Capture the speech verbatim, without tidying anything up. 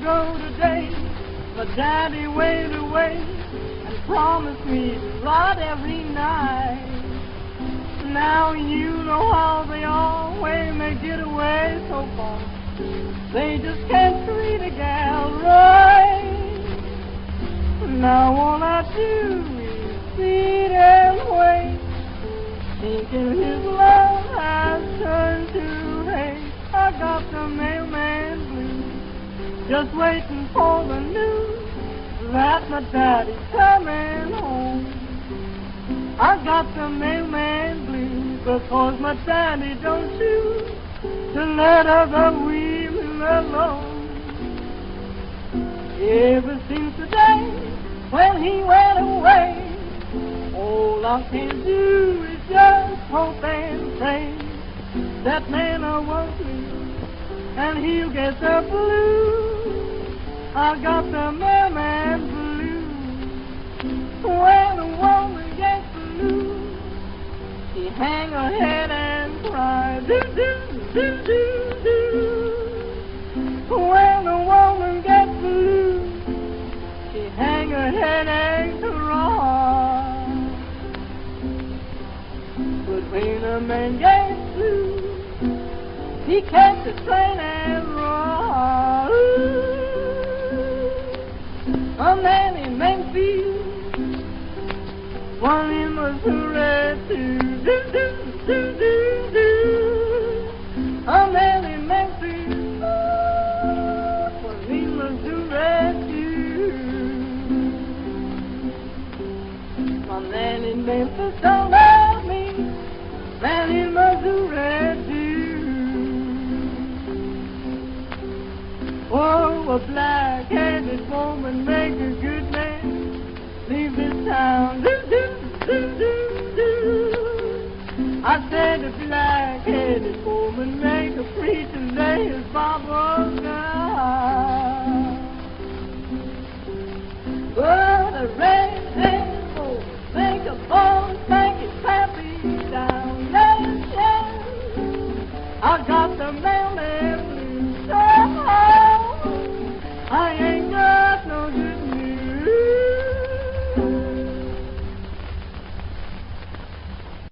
ago today, my daddy went away and promised me to ride every night. Now you know how they are when they get away so far. They just can't treat a gal right. Now all I do is sit and wait, thinking his love has turned to hate. I got the mailman blues, just waiting for the news that my daddy's coming home. I got the mailman blues because my daddy don't choose to let other women alone. Ever since the day when he went away, all I can do is just hope and pray that man I won't leave and he'll get the blues. I got the mailman blues. When a woman gets blues, she hang her head and cry, do do do do do. When a woman gets blues, she hang her head and cry. But when a man gets blues, he catch the train and ride. A man in Memphis, one in Missouri too. Do do do do do. A man in Memphis, one in Missouri too. A man in Memphis don't love me, man in Missouri too. Oh, a black-headed woman make a good man leave this town. Do do do do do. I said a black-headed woman make a preacher lay his Bible down. But a red-headed